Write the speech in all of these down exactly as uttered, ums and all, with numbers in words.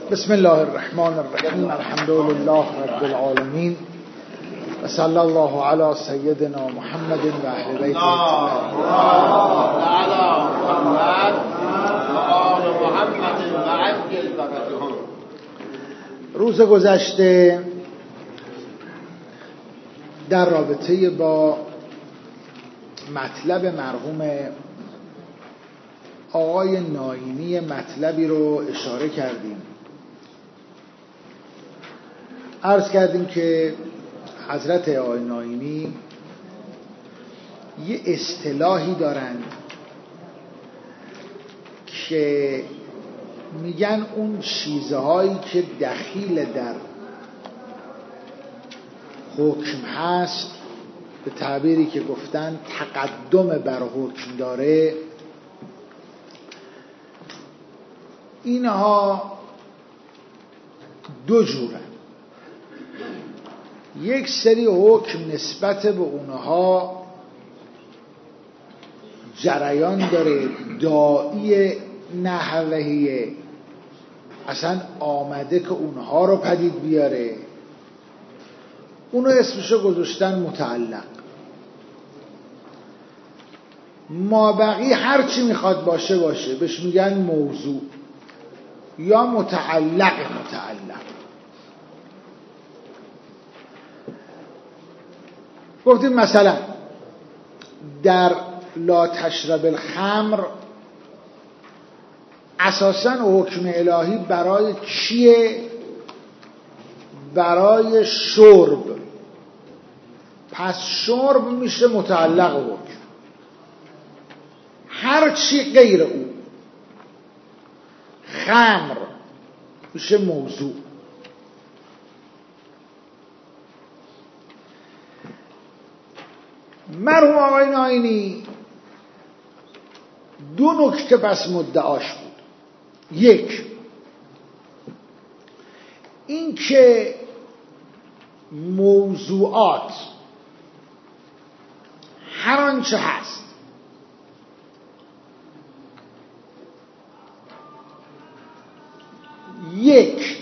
بسم الله الرحمن الرحیم. الحمد لله رب العالمین و صلی الله علی سیدنا محمد و اهل بیت الطاهرین. روز گذشته در رابطه با مطلب مرحوم آقای ناینی مطلبی رو اشاره کردیم. عرض کردیم که حضرت آقای ناینی یه اصطلاحی دارند که میگن اون چیزهایی که دخیل در حکم هست، به تعبیری که گفتن تقدم بر حکم داره، اینها دو جورن. یک سری حکم نسبت به اونها جریان داره، داعی نحوهیه، اصلا آمده که اونها رو پدید بیاره، اونو اسمشو گذاشتن متعلق. مابقی هر چی میخواد باشه باشه بهش میگن موضوع یا متعلق. متعلق گفتیم مثلا در لا تشرب الخمر اساساً حکم الهی برای چیه؟ برای شرب. پس شرب میشه متعلق حکم. هر چی غیر او، خمر، میشه موضوع. مرحوم آقای ناینی دو نکته پس مدعاش بود. یک، این که موضوعات هر آنچه هست یک،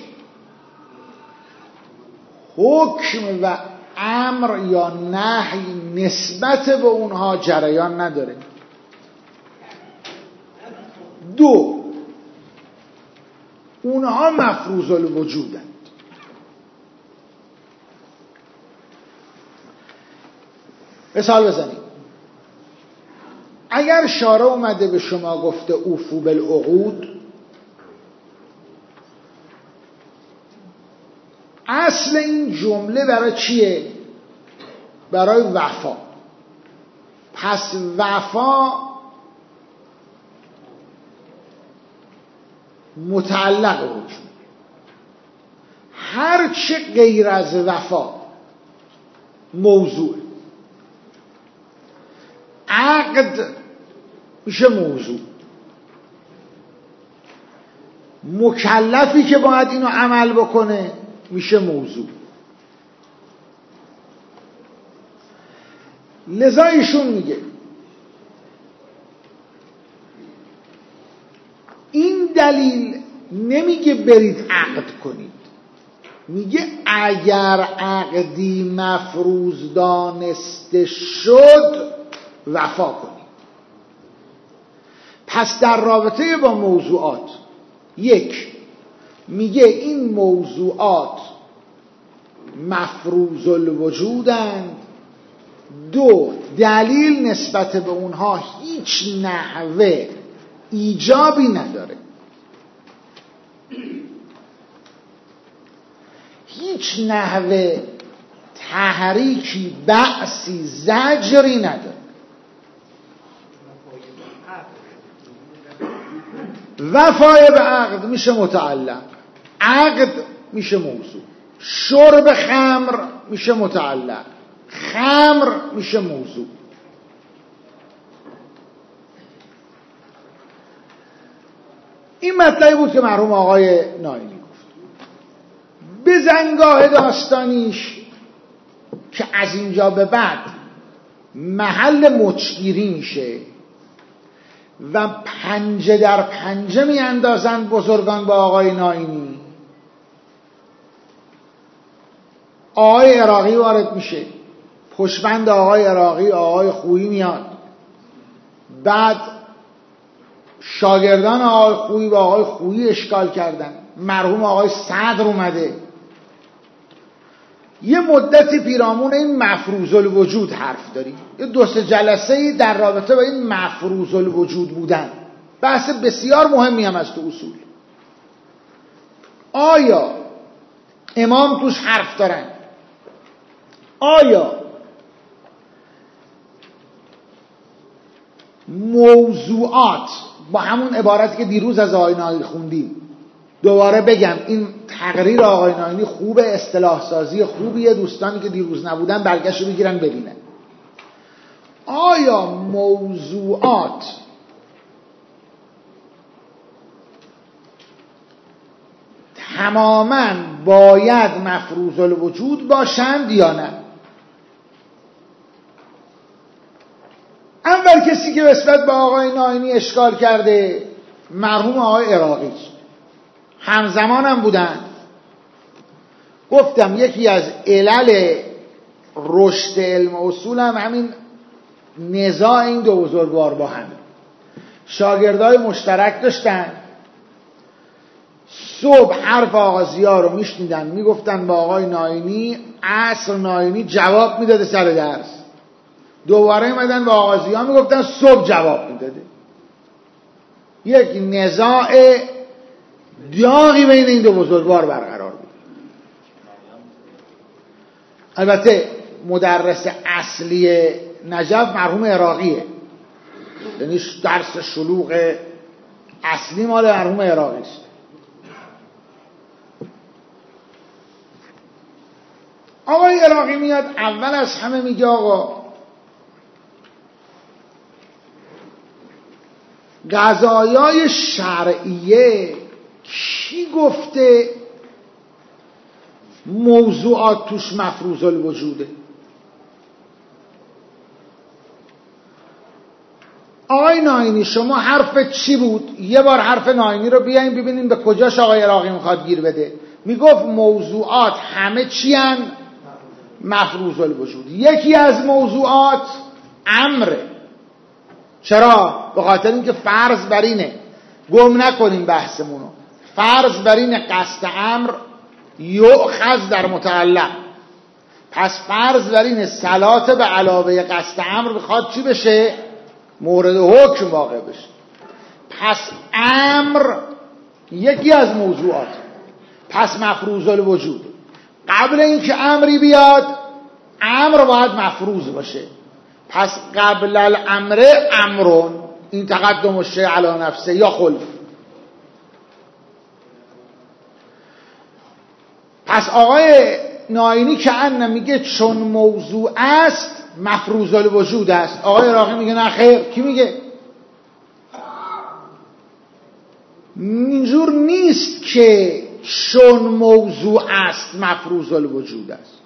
حکم و امر یا نهی نسبت به اونها جریان نداره. دو، اونها مفروض الوجودند. مثال بزنیم. اگر شارع اومده به شما گفته اوفو بالعقود، اصل این جمله برای چیه؟ برای وفا. پس وفا متعلق حکم. هر چه غیر از وفا موضوع. عقد میشه موضوع. مکلفی که باید اینو عمل بکنه میشه موضوع. لذا ایشون میگه این دلیل نمیگه برید عقد کنید، میگه اگر عقدی مفروض دانسته شد وفا کنید. پس در رابطه با موضوعات، یک، میگه این موضوعات مفروض الوجودند. دو، دلیل نسبت به اونها هیچ نحوه ایجابی نداره، هیچ نحوه تحریکی، بأسی، زجری نداره. وفای به عقد میشه متعلق، عقد میشه موضوع. شرب خمر میشه متعلق، خمر میشه موضوع. این مطلبی بود که مرحوم آقای ناینی گفت. به زنگاه داستانیش که از اینجا به بعد محل مچگیری میشه و پنجه در پنجه می اندازند بزرگان با آقای ناینی آقای عراقی وارد میشه، پشبند آقای عراقی آقای خویی میاد، بعد شاگردان آقای خویی و آقای خویی اشکال کردن، مرحوم آقای صدر اومده، یه مدتی پیرامون این مفروض الوجود حرف داریم، یه دو سه جلسه در رابطه با این مفروض الوجود بودن، بحث بسیار مهمی هم از تو اصول. آیا امام توش حرف دارن؟ آیا موضوعات با همون عبارتی که دیروز از آقای ناینی خوندیم، دوباره بگم این تقریر آقای ناینی خوبه، اصطلاح سازی خوبیه، دوستانی که دیروز نبودن برگشت رو بگیرن ببینن. آیا موضوعات تماما باید مفروض الوجود باشند یا نه؟ اول کسی که نسبت به آقای ناینی اشکال کرده مرحوم آقای عراقی، همزمان هم بودن. گفتم یکی از علل رشد علم اصول هم همین نزاع این دو بزرگوار با هم، شاگردای مشترک داشتن، صبح حرف آغازی‌ها رو میشنیدن، میگفتن با آقای ناینی، عصر ناینی جواب میداده سر درس، دوباره میمدن با آغازی‌ها میگفتن، صبح جواب میداده. یک نزاع داغی بین این دو بزرگوار برقرار بود. البته مدرس اصلی نجف مرحوم عراقیه، یعنی درس شلوغ اصلی مال مرحوم عراقی است. آقای عراقی میاد اول از همه میگه آقا قضایای شرعیه کی گفته موضوعات توش مفروض الوجوده؟ آقای ناینی شما حرف چی بود؟ یه بار حرف ناینی رو بیاین ببینیم به کجاش آقای عراقی میخواد گیر بده. میگفت موضوعات همه چی هن؟ مفروض الوجود. یکی از موضوعات امره. چرا؟ به خاطر اینکه فرض بر اینه، گم نکنیم بحثمونو، فرض بر اینه قصد امر یؤخذ در متعلق، پس فرض بر اینه صلات به علاوه قصد امر بخواد چی بشه؟ مورد حکم واقع بشه. پس امر یکی از موضوعات، پس مفروض الوجود. قبل اینکه امری بیاد امر باید مفروض باشه، پس قبل الامر امرون، این تقدم الشیء علی نفسه یا خلف. پس آقای ناینی که ان میگه چون موضوع است مفروض الوجود است، آقای عراقی میگه نه خیر. کی میگه؟ اینجور نیست که چون موضوع است مفروض الوجود است.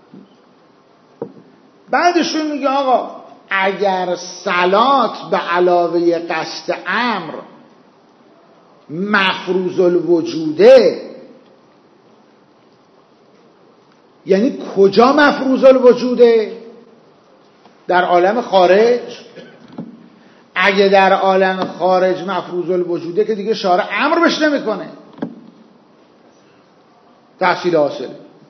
بعدشون میگه آقا اگر صلات به علاوه قصد امر مفروض الوجوده، یعنی کجا مفروض الوجوده؟ در عالم خارج. اگه در عالم خارج مفروض الوجوده که دیگه شارع امر بهش نمیکنه. تحصیل حاصل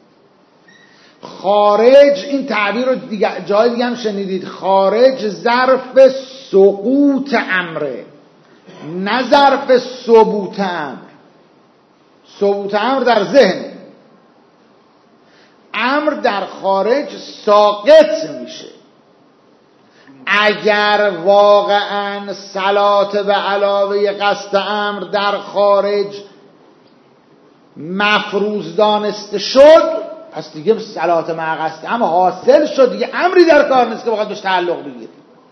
خارج، این تعبیر رو دیگه جای دیگه هم شنیدید، خارج ظرف سقوط امره، نه ظرف ثبوت امر. ثبوت امر در ذهن، امر در خارج ساقط میشه. اگر واقعا صلات به علاوه قصد امر در خارج مفروض دانسته شد، پس دیگه صلات مع قصد امر حاصل شد، دیگه امری در کار نیست که بخواد بهش تعلق بگیره.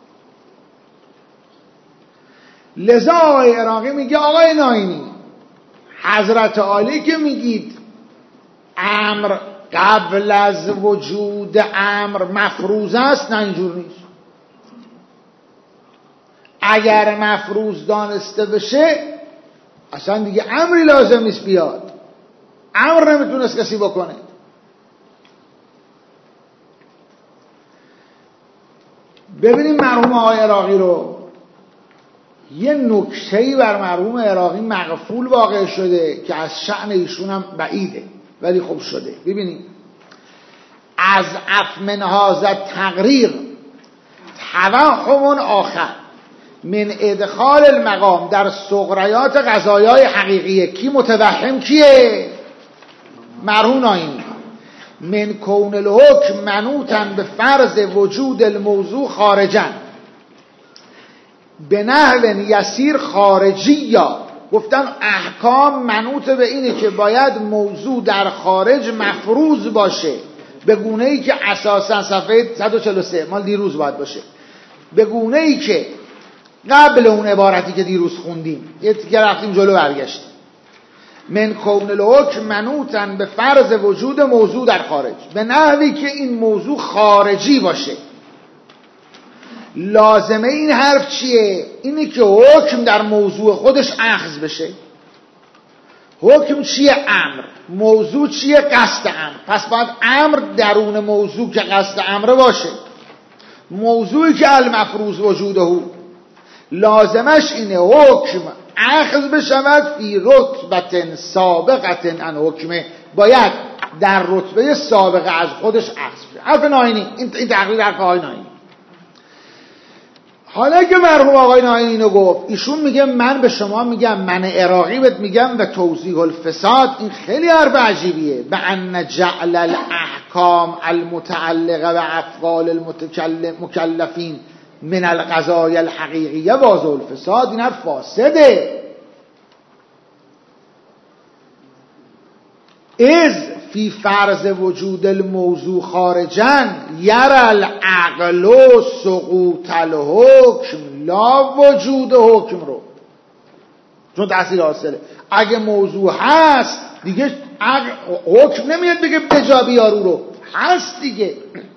لذا آقای عراقی میگه آقای ناینی، حضرت عالی که میگید امر قبل از وجود امر مفروض است، نه اینجور نیست. اگر مفروض دانسته بشه اصلا دیگه امری لازم نیست بیاد، امر نمیتونست کسی بکنه. ببینیم مرحوم آقای عراقی رو. یه نکته‌ای بر مرحوم عراقی مغفول واقع شده که از شأن ایشون هم بعیده، ولی خب شده. ببینیم از افمن هذا تقریر توهم آخر من ادخال المقام در صغریات قضایای حقیقیه. کی متوهم کیه؟ مرحوم ناینی. من کون الحکم منوطا به فرض وجود الموضوع خارجا به نحو یسیر خارجی، یا گفتن احکام منوط به اینه که باید موضوع در خارج مفروض باشه، به گونه ای که اساسا صفحه صد و چهل و سه مال دیروز باید باشه، به گونه ای که قبل اون عبارتی که دیروز خوندیم یه تیکه رفتیم جلو برگشتیم. من کون الحکم منوطا به فرض وجود موضوع در خارج، به نحوی که این موضوع خارجی باشه. لازمه این حرف چیه؟ اینه که حکم در موضوع خودش اخذ بشه. حکم چیه؟ امر. موضوع چیه؟ قصد امر. پس باید امر درون موضوع که قصد امر باشه. موضوعی که المفروض وجوده لازمش اینه حکم اخذ بشود فی رتبت سابقت عن حکمه، باید در رتبه سابقه از خودش اخذ بشه. حرف ناینی، این تقریر حرف آقای ناینی. حالا که مرحوم آقای ناینی اینو گفت، ایشون میگه من به شما میگم، من عراقی بهت میگم و توضیح الفساد، این خیلی حرف عجیبیه. به ان جعل الاحکام المتعلقه به افعال المکلفین من القضای الحقیقیه واضح الفساد، این حرف فاسده. از فی فرض وجود الموضوع خارجا یر العقل و سقوط الحکم لا وجود حکم رو، چون تحصیل حاصله. اگه موضوع هست دیگه حکم نمیاد بگه بجا بیارو رو، هست دیگه.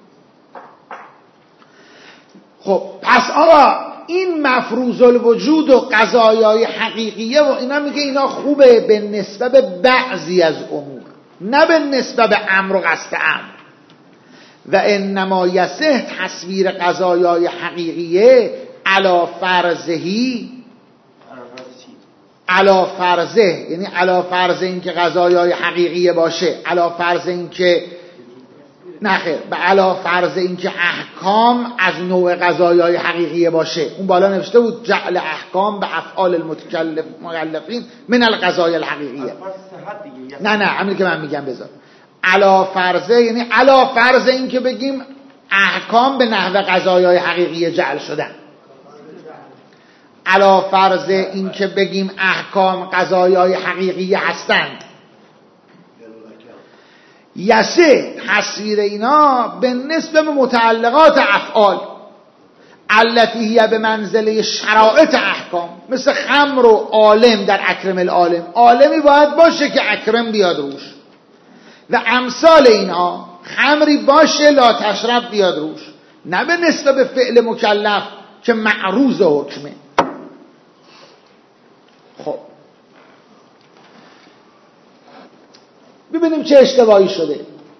خب پس آقا این مفروض الوجود و قضایای حقیقیه و اینا میگه اینا خوبه به نسبت به بعضی از امور، نه به نسبت به امر و قصد امر. و انما یصح تصویر قضایای حقیقیه علا فرضهی، علا فرضه یعنی علا فرض این که قضایای حقیقیه باشه، علا فرض این که نخیر، به علا فرض این که احکام از نوع قضایای حقیقیه باشه. اون بالا نوشته بود جعل احکام به افعال المکلفین من القضای الحقیقیه. نه نه همین که من میگم بذار علا فرضه، یعنی علا فرض این که بگیم احکام به نحو قضایای حقیقیه جعل شدن، علا فرض این که بگیم احکام قضایای حقیقیه هستند. یسه تصویر اینا به نسبت به متعلقات افعال التي هي به منزله شرائط احکام، مثل خمر و عالم در اکرم العالم، عالمی باید باشه که اکرم بیاد روش، و امثال اینا خمری باشه لا تشرب بیاد روش، نه به نسبت به فعل مکلف که معروض حکمه. خب ببینیم چه اشتباهی شده.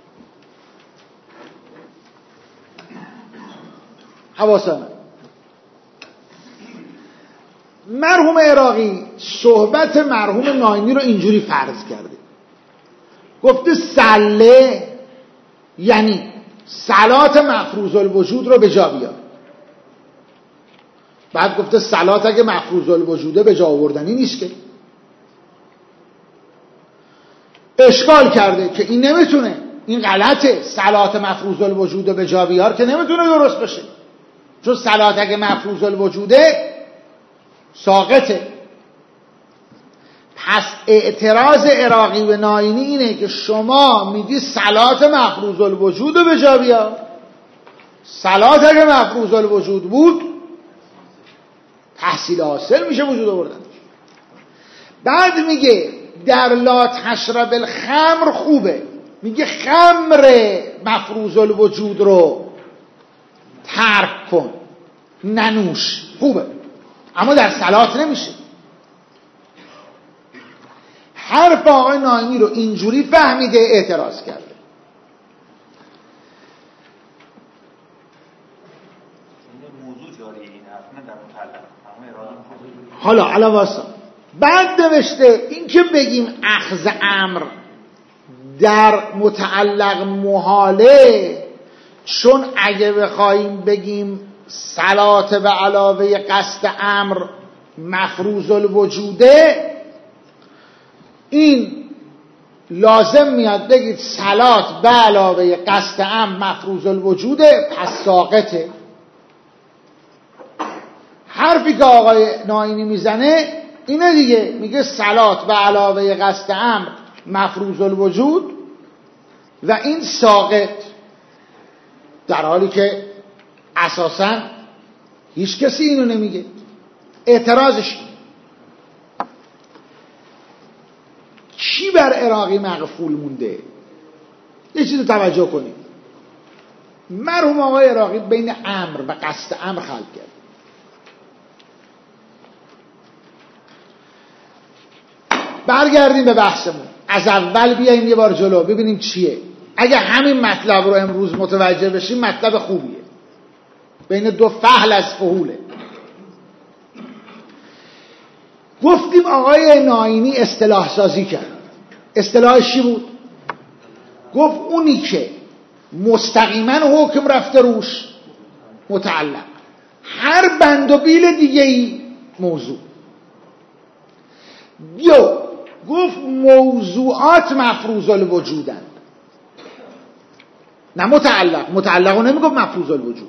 حواسم مرحوم عراقی صحبت مرحوم ناینی رو اینجوری فرض کرده، گفته سله یعنی صلات مفروض الوجود رو به جا بیار. بعد گفته صلات اگه مفروض الوجوده به جا آوردنی نیست که. اشکال کرده که این نمیتونه، این غلطه، صلات مفروض الوجوده به جا بیار که نمیتونه درست باشه، چون صلات اگه مفروض الوجوده ساقطه. پس اعتراض عراقی و ناینی اینه که شما میگی صلات مفروض الوجود رو به جا بیار، صلات اگه مفروض الوجود بود تحصیل حاصل میشه وجود آوردن. بعد میگه در لا تشرب الخمر خوبه، میگه خمر مفروض الوجود رو ترک کن ننوش، خوبه، اما در صلات نمیشه. حرف آقای ناینی رو اینجوری فهمیده اعتراض کرده. حالا علاوه واسا بعد نوشته این که بگیم اخذ امر در متعلق محاله، چون اگه بخوایم بگیم صلات به علاوه قصد امر مفروض الوجوده، این لازم میاد بگید صلات به علاوه قصد امر مفروض الوجوده، پس ساقطه. حرفی که آقای ناینی میزنه اینه دیگه، میگه صلات به علاوه قصد امر مفروض الوجود و این ساقط، در حالی که اساساً هیچ کسی اینو نمیگه. اعتراضش کی بر عراقی مغفول مونده؟ یه چیز توجه کنید، مرحوم آقای عراقی بین امر و قصد امر خلق کرد. برگردیم به بحثمون، از اول بیاییم یه بار جلو ببینیم چیه. اگه همین مطلب رو امروز متوجه بشیم مطلب خوبیه، بین دو فحل از فحوله. گفتیم آقای ناینی اصطلاح سازی کرد. اصطلاحش چی بود؟ گفت اونی که مستقیما حکم رفته روش متعلق، هر بند و بیل دیگه ای موضوع. دو، گفت موضوعات مفروض الوجودند، نه متعلق. متعلق رو نمیگفت مفروض الوجود.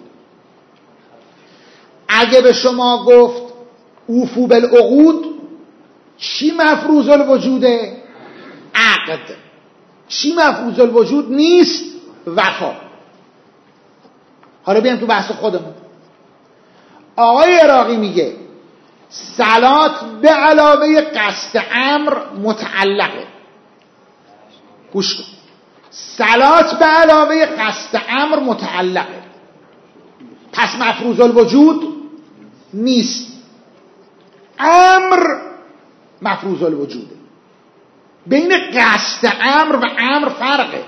اگه به شما گفت اوفو بالعقود، چی مفروض الوجوده؟ عقد. چی مفروض الوجود نیست؟ وفا. حالا بیایم تو بحث خودمون. آقای عراقی میگه صلات به علاوه قصد امر متعلقه. گوش کن، صلات به علاوه قصد امر متعلقه، پس مفروض الوجود نیست. امر مفروض الوجوده. بین قصد امر و امر فرقه.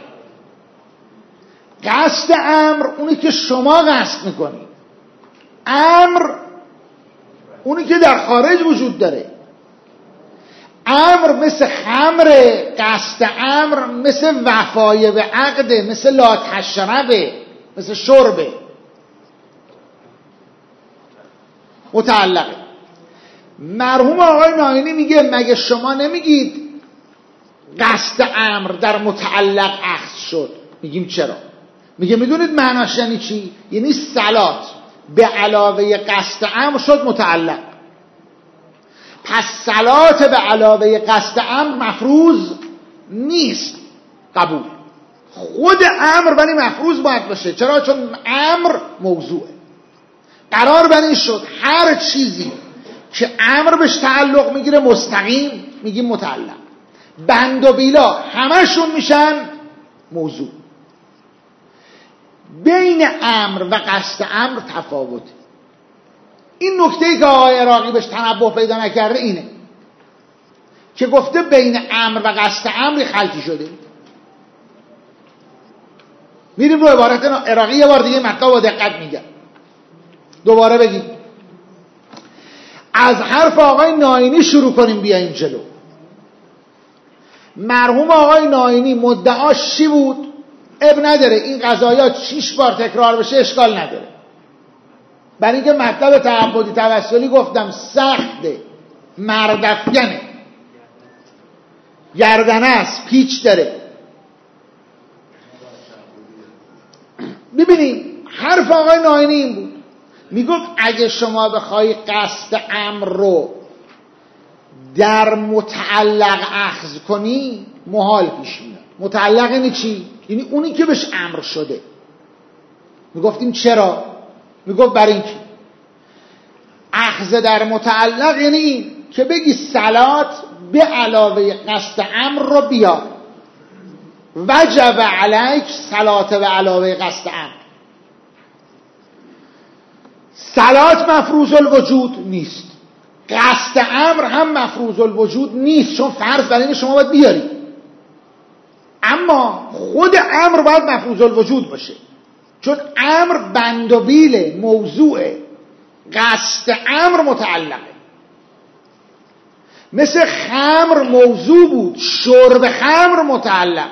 قصد امر اونی که شما قصد میکنی، امر اونی که در خارج وجود داره. امر مثل خمر، قصد امر مثل وفای به عقده، مثل لا تشربه، مثل شربه، متعلقه. مرحوم آقای ناینی میگه مگه شما نمیگید قصد امر در متعلق اخذ شد؟ میگیم چرا؟ میگه میدونید معناش یعنی چی؟ یعنی صلات به علاوه قصد امر شد متعلق، پس صلات به علاوه قصد امر مفروض نیست. قبول. خود امر ولی مفروض باید باشه. چرا؟ چون امر موضوعه. قرار بر این شد هر چیزی که امر بهش تعلق میگیره مستقیم میگیم متعلق، بند و بیلا همشون میشن موضوع. بین امر و قصد امر تفاوته. این نکته‌ای که آقای عراقی بهش تنبه پیدا نکرده اینه که گفته بین امر و قصد امر خلطی شده. میریم رو عبارت عراقی یه بار دیگه مطلب با دقت میگم، دوباره بگیم. از حرف آقای ناینی شروع کنیم بیاییم جلو. مرحوم آقای ناینی مدعاش چی بود؟ اب نداره این قضایا شش بار تکرار بشه اشکال نداره، برای اینکه مطلب تعبدی توسلی گفتم سخته، مردفکنه، گردنه است، پیچ داره. ببینیم حرف آقای ناینی این بود، میگفت اگه شما بخوای قصد امر رو در متعلق اخذ کنی محال پیش میاد. متعلق یعنی چی؟ یعنی اونی که بهش امر شده. میگفتیم چرا؟ میگفت برای اینکه اخذ در متعلق یعنی این که بگی صلات به علاوه قصد امر رو بیار، وجب علیک صلات به علاوه قصد امر. صلات مفروض الوجود نیست، قصد امر هم مفروض الوجود نیست، چون فرض برای این شما باید بیاری، اما خود امر باید مفروض الوجود باشه، چون امر بند و بیل موضوع، قصد امر متعلقه. مثل خمر موضوع بود، شرب خمر متعلق.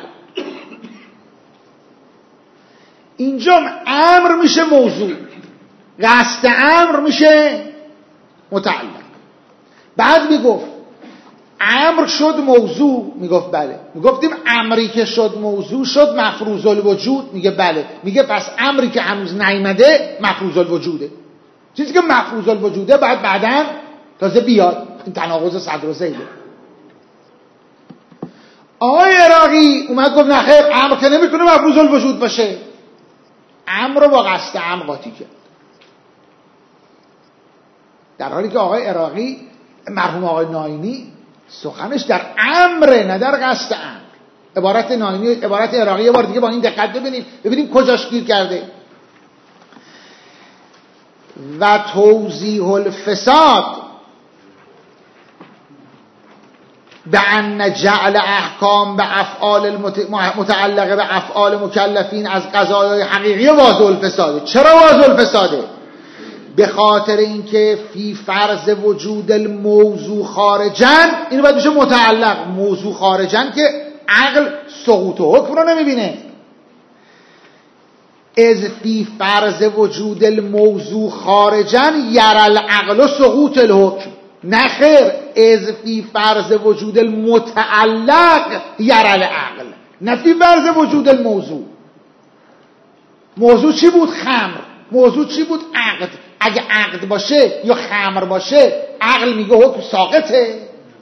اینجا امر میشه موضوع، قصد امر میشه متعلق. بعد میگفت امر شد موضوع، میگفت بله. میگفتیم امری که شد موضوع شد مفروض الوجود، میگه بله. میگه پس امری که هنوز نیامده مفروض الوجوده. چیزی که مفروض الوجوده بعد بعداً تازه بیاد. این تناقض صدر و زیده. آقای عراقی اومد گفت نه خیر، امر که نمیتونه مفروض الوجود باشه، امر رو با قصد امر قاطی کرد. در حالی که آقای عراقی مرحوم آقای ناینی سخنش در امر نه در قصد امر. عبارت ناینی، عبارت عراقی یه بار دیگه با این دقت ببینیم ببینیم کجاش گیر کرده. و توضیح الفساد به ان جعل احکام به افعال متعلقه به افعال مکلفین از قضایای حقیقی واضح الفساده. چرا واضح الفساده؟ به خاطر اینکه فی فرض وجود الموضوع خارجن، اینو باید بشه متعلق. موضوع خارجن که عقل سقوط و حکم رو نمیبینه. از فی فرض وجود الموضوع خارجن یر العقل سقوط الحکم. نه خیر، از فی فرض وجود المتعلق یر العقل، نه فی فرض وجود الموضوع. موضوع چی بود؟ خمر. موضوع چی بود؟ عقد. اگه عقد باشه یا خمر باشه عقل میگه حکم ساقطه.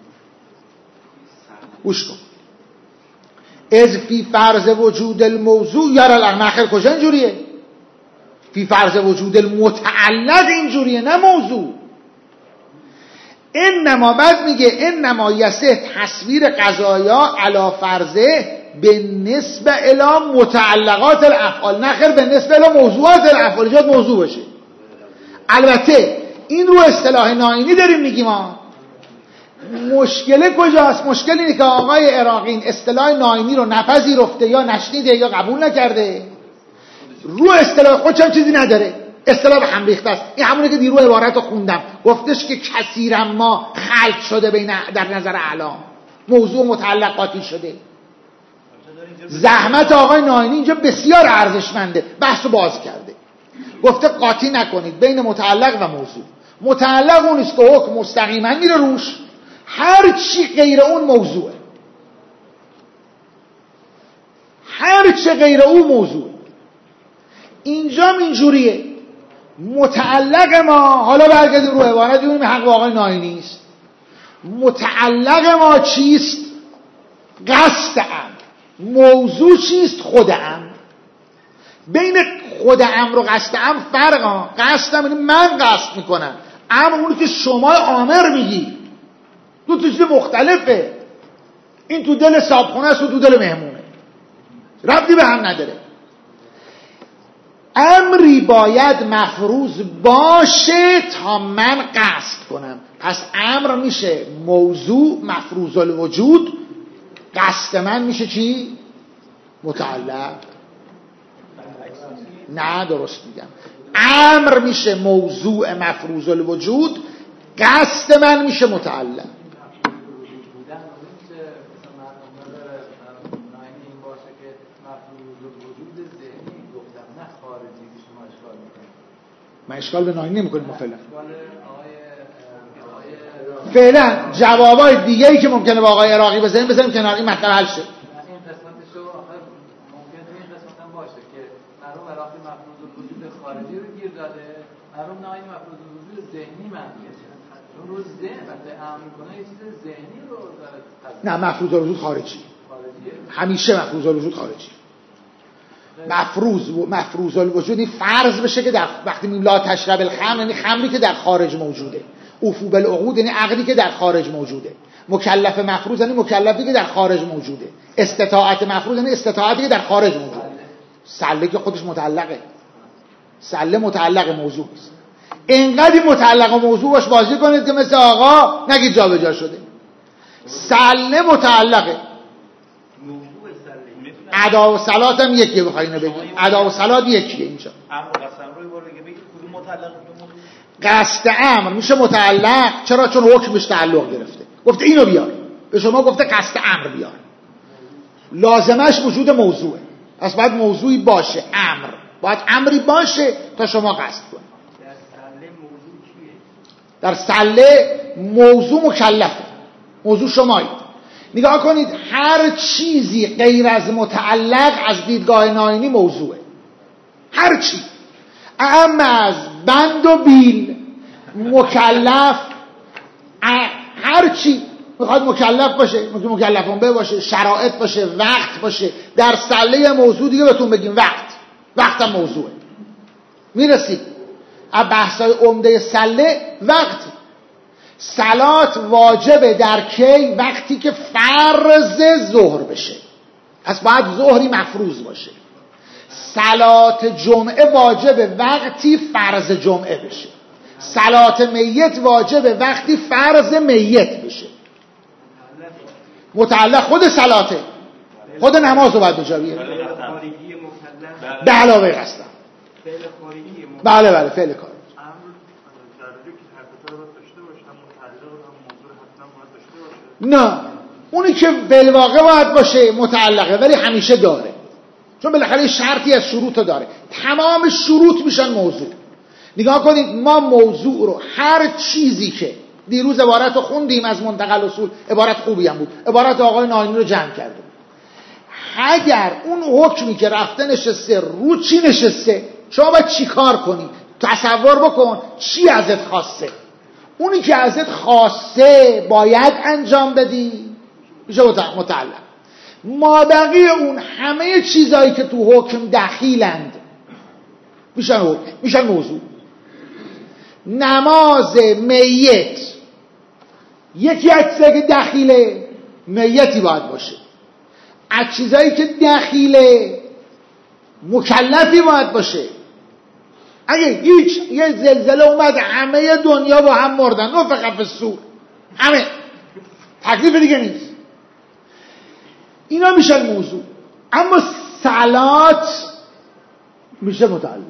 گوش کن. از فی فرض وجود الموضوع یر العقل. آخر کجا اینجوریه؟ فی فرض وجود المتعلق اینجوریه، نه موضوع. انما بعد میگه انما یصح تصویر قضایا علی فرضه به نسبه الی متعلقات الافعال. نه خیر، به نسبه الی موضوعات الافعال. جاد موضوع باشه. البته این رو اصطلاح ناینی داریم میگیم ما. مشکل کجاست؟ مشکل اینه که آقای عراقی این اصطلاح ناینی رو نپذیرفته یا نشنیده یا قبول نکرده. رو اصطلاح خودش هم چیزی نداره، اصطلاح به هم ریخته است. این همونه که دیرو عبارت رو خوندم، گفتش که کثیرا ما خلق شده بین در نظر اعلام، موضوع متعلقاتی شده. زحمت آقای ناینی اینجا بسیار ارزشمنده، بحث رو باز کرده. گفته قاطی نکنید بین متعلق و موضوع. متعلق اون است که حکم مستقیما میره روش، هر چی غیر اون موضوعه. هر چی غیر اون موضوعه. اینجا اینجوریه. متعلق ما، حالا برگردیم رو عبارت ببینیم حق آقای ناینی است. متعلق ما چیست؟ قصد امر. موضوع چیست؟ خود امر. بین خود امر و قصد امر فرق ها. قصد امر من قصد میکنم، امر اونی که شما آمر میگی. دو تا چیز مختلفه. این تو دل صابخونه است و تو دل مهمونه، ربطی به هم نداره. امری باید مفروض باشه تا من قصد کنم. پس امر میشه موضوع مفروض الوجود، قصد من میشه چی؟ متعلق. نه درست میگم، امر میشه موضوع مفروض الوجود، قصد من میشه متعلق. من اشکال به ناینی نمی کنیم ما فعلا. فعلا جوابای دیگه ای که ممکنه با آقای عراقی بزنیم بزنیم کنار، این مطلب حل شد. این قسمتشو آخر ممکنه این قسمت هم باشه که مرحوم عراقی مفروض الوجود خارجی رو گیر داده، مرحوم ناینی مفروض الوجود ذهنی منظورشه. اون رو ذهن وقتی امر کنه یه چیز ذهنی رو داره. نه مفروض الوجود خارجی. همیشه مفروض الوجود خارجی. مفروض مفروض الوجود این فرض بشه که در وقتی میگیم لا تشرب الخمر یعنی خمری که در خارج موجوده. اوفو بالعقود یعنی عقدی که در خارج موجوده. مکلف مفروض یعنی مکلفی که در خارج موجوده. استطاعت مفروض یعنی استطاعتی که در خارج موجوده. سله که خودش متعلقه. سله متعلق موضوع است. اینقدر متعلق موضوع باش بازی کنید که مثل آقا نگید جابجا شده. سله متعلقه. ادا و صلات هم یکیه. بخوای اینو بگیم ادا و صلات یکیه. اینجا امر و قسم رو یه بار دیگه بگید کدوم متعلق؟ قصد امر میشه متعلق. چرا؟ چون حکمش تعلق گرفته. گفته اینو بیار، به شما گفته قصد امر بیار، لازمش وجود موضوعه. پس باید موضوعی باشه، امر باید امری باشه تا شما قصد کنید. در سله موضوع مکلفه، موضوع شمایید. نگاه کنید هر چیزی غیر از متعلق از دیدگاه ناینی موضوعه، هر چی، اما از بند و بیل مکلف، هر چی میخواد مکلف باشه، مکلفون به باشه، شرایط باشه، وقت باشه. در سله موضوع دیگه بهتون بگیم وقت، وقت هم موضوعه. میرسید از بحثای عمده سله وقت. صلات واجبه در کی؟ وقتی که فرض ظهر بشه، پس باید ظهری مفروض باشه. صلات جمعه واجبه وقتی فرض جمعه بشه. صلات میت واجبه وقتی فرض میت بشه. متعلق خود صلاته، خود نماز رو باید بجا بیاره. به علاوه قصدم. بله بله فعل کار. نه اونی که بالواقع باید باشه متعلقه، ولی همیشه داره، چون بالاخره شرطی از شروط داره. تمام شروط میشن موضوع. نگاه کنید ما موضوع رو، هر چیزی که دیروز عبارت رو خوندیم از منتقل اصول، عبارت خوبی هم بود، عبارت آقای ناینی رو جمع کردیم. اگر اون حکمی که رفته نشسته رو چی نشسته، شما باید چی کار کنی؟ تصور بکن چی ازت خواسته. اونی که ازت خواسته باید انجام بدی، میشه متعلق. مابقی اون همه چیزایی که تو حکم دخیلند میشن حکم، میشن موضوع. نماز میت یکی از چیزایی که دخیله میتی باید باشه. از چیزایی که دخیله مکلفی باید باشه. اگه هیچ یه زلزله اومد همه دنیا با هم مردن، نفخ فی الصور، همه، تکلیف دیگه نیست، اینا میشن موضوع. اما صلات میشه متعلق.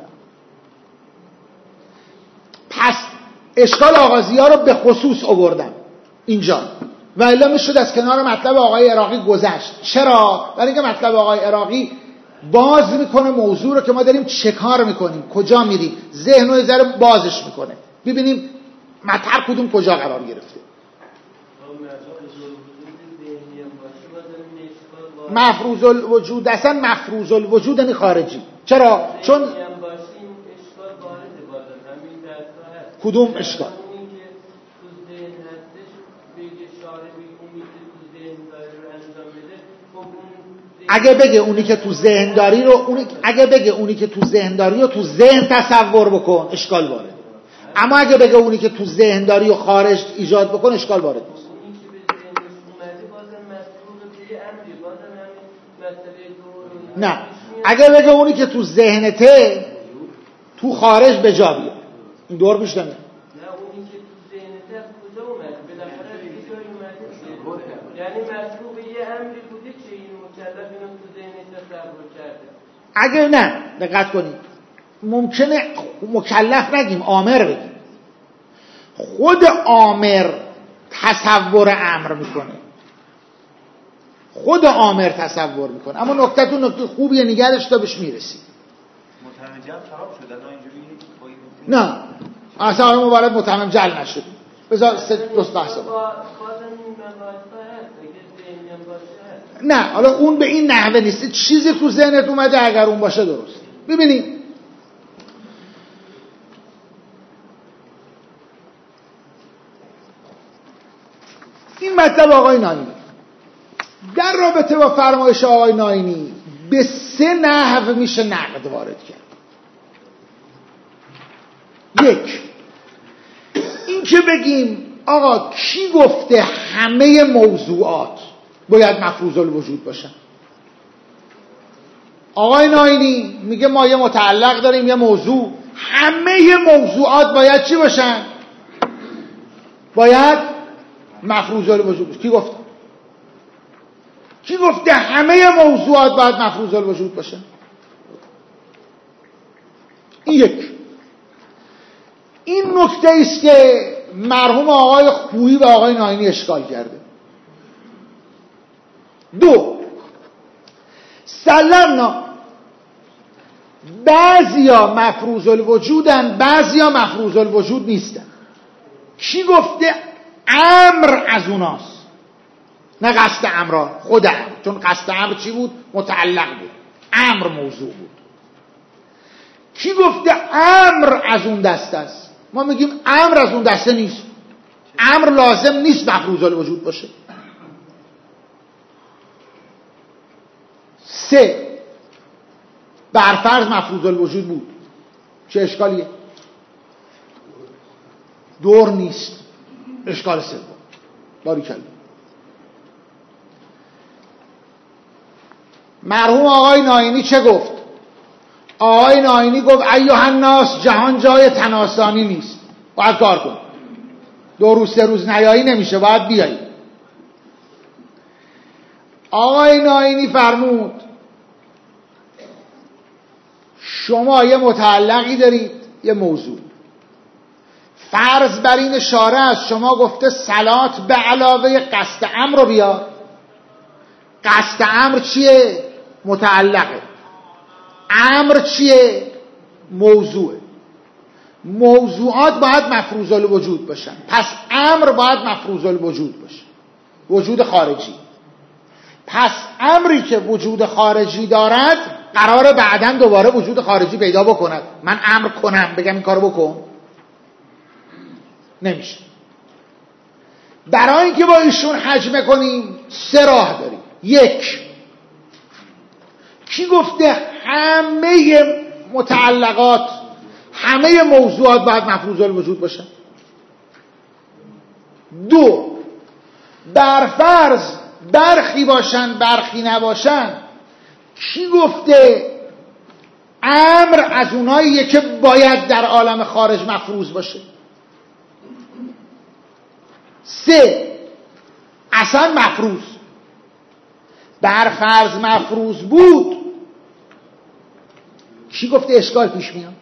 پس اشکال آغازی ها رو به خصوص آوردم اینجا، و الا میشد از کنار مطلب آقای عراقی گذشت. چرا؟ برای اینکه مطلب آقای عراقی باز میکنه موضوع رو که ما داریم چه کار میکنیم، کجا میریم، ذهن رو یه ذره بازش میکنه، ببینیم مطلب کدوم کجا قرار گرفته. مفروض الوجود، اصلا مفروض الوجود یعنی خارجی. چرا؟ چون کدوم اشکال؟ اگه بگه اونی که تو ذهن داری رو اونی... اگه بگه اونی که تو ذهن داری رو تو ذهن تصور بکن، اشکال وارد. اما اگه بگه اونی که تو ذهن داری و خارج ایجاد بکن، اشکال وارد نیست. نه اگه بگه اونی که تو ذهنته تو خارج به جا بیاد، این دور میشه. نه اونی که تو ذهنته کجا اومد؟ بالاخره یه جایی اومده، یعنی مطلوب یه امری بوده که این مکلف اینو تو ذهنش تصور کرده. اگه نه دقت کنید، ممکنه مکلف نگیم، آمر بگیم. خود آمر تصور امر میکنه، خود آمر تصور میکنه. اما نکته تو نکته خوبیه، نگرش تا بهش میرسی. متهم جل خراب شد الان اینجوری؟ نه اصلا آقای مبارک متهم جل نشد. بذار سه دوست بحث نه، حالا اون به این نحوه نیست. چیزی تو ذهنت اومده، اگر اون باشه درست. ببینید این مطلب آقای ناینی در رابطه با فرمایش آقای ناینی به سه نحو میشه نقد وارد کرد. یک، این که بگیم آقا کی گفته همه موضوعات باید مفروض الوجود باشن؟ آقای ناینی میگه ما یه متعلق داریم، یه موضوع، همه موضوعات باید چی باشن؟ باید مفروض الوجود باشن. کی گفته؟ کی گفته همه موضوعات باید مفروض الوجود باشن؟ این یک. این نکته است که مرحوم آقای خویی و آقای ناینی اشکال کرده. دو، سلمنا بعضیا مفروض الوجودن، بعضیا مفروض الوجود نیستن. کی گفته امر از اوناست؟ نه قصد امران، خود امر، چون قصد امر چی بود؟ متعلق بود، امر موضوع بود. کی گفته امر از اون دسته است؟ ما میگیم امر از اون دسته نیست. امر لازم نیست مفروض الوجود باشه. سه، برفرض مفروض الوجود بود، چه اشکالیه؟ دور نیست. اشکال سوم، باریکلا. مرحوم آقای ناینی چه گفت؟ آقای ناینی گفت ایها الناس، جهان جای تناسانی نیست، باید کار کن. دو روز سه روز نیایی نمیشه، باید بیایی. آقای ناینی فرمود شما یه متعلقی دارید، یه موضوع. فرض بر این اشاره است شما گفته صلات به علاوه قصد امر رو بیار. قصد امر چیه؟ متعلقه. امر چیه؟ موضوعه. موضوعات باید مفروض الوجود باشن، پس امر باید مفروض الوجود باشه، وجود خارجی. پس امری که وجود خارجی دارد قراره بعداً دوباره وجود خارجی پیدا بکند. من امر کنم بگم این کارو بکن، نمیشه. برای اینکه با ایشون حجمه کنیم سه راه داریم. یک، کی گفته همه متعلقات، همه موضوعات باید مفروض الوجود باشن؟ دو، برفرض برخی باشن برخی نباشن، کی گفته امر از اوناییه که باید در عالم خارج مفروض باشه؟ سه، اصلا مفروض. برفرض مفروض بود، کی گفته اشکال پیش میاد؟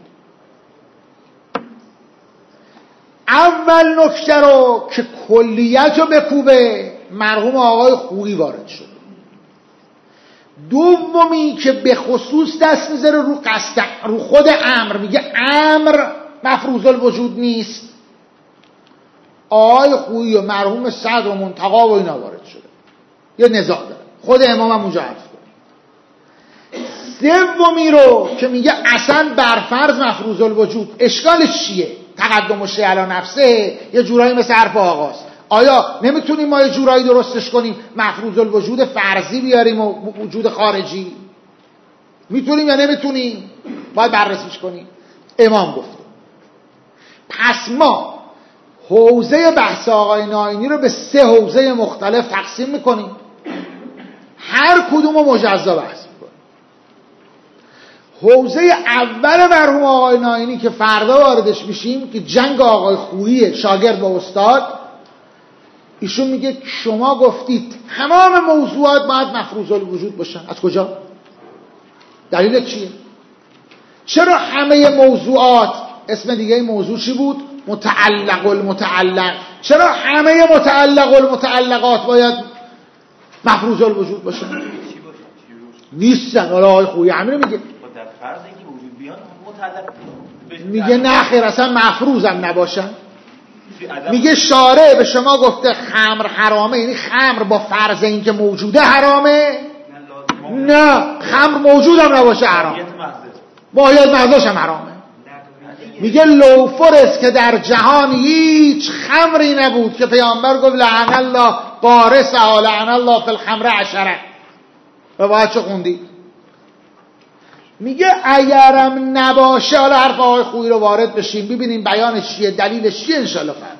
اول نکته رو که کلیت رو بکوبه مرحوم آقای خویی وارد شد. دومی که به خصوص دست میذاره رو قصد، رو خود امر، میگه امر مفروض الوجود نیست. آقای خویی و مرحوم صدر و منتقا و اینا وارد شده، یه نزاع داره. خود امام هم اونجا حرف داره. سومی رو که میگه اصلا برفرض مفروض الوجود، اشکالش چیه؟ تقدم الشیء علی نفسه، یه جورایی مثل حرف آقاست. آیا نمیتونیم ما یه جورایی درستش کنیم مفروض الوجود فرضی بیاریم و وجود خارجی؟ میتونیم یا نمیتونیم؟ باید بررسیش کنیم. امام گفته پس ما حوزه بحث آقای ناینی رو به سه حوزه مختلف تقسیم میکنیم، هر کدوم رو مجزا بحث میکنیم. حوزه اول مرحوم آقای ناینی که فردا واردش میشیم که جنگ آقای خویی شاگرد با استاد، ایشون میگه شما گفتید تمام موضوعات باید مفروض الوجود باشن. از کجا؟ دلیل چیه؟ چرا همه موضوعات، اسم دیگه این موضوع چی بود؟ متعلق المتعلق. چرا همه متعلق المتعلقات باید مفروض الوجود باشن؟ نیستن. حالا آقای خویی همین میگه، در فرض اینکه وجود بیان متعلق میگه نه خیر، اصلا مفروض هم نباشن. میگه شارع به شما گفته خمر حرامه، یعنی خمر با فرض اینکه موجوده حرامه؟ نه، خمر موجود هم نباشه حرام، باید محضش هم حرامه. میگه لوفرست که در جهان هیچ خمری نبود که پیامبر گفت لعن الله قارسها لعن الله فی الخمر عشره. روایت چه خوندی؟ میگه اگرم نباشه، حالا حرف آقای خویی رو وارد بشیم ببینیم بیانش چیه، دلیلش چیه، انشالله فرد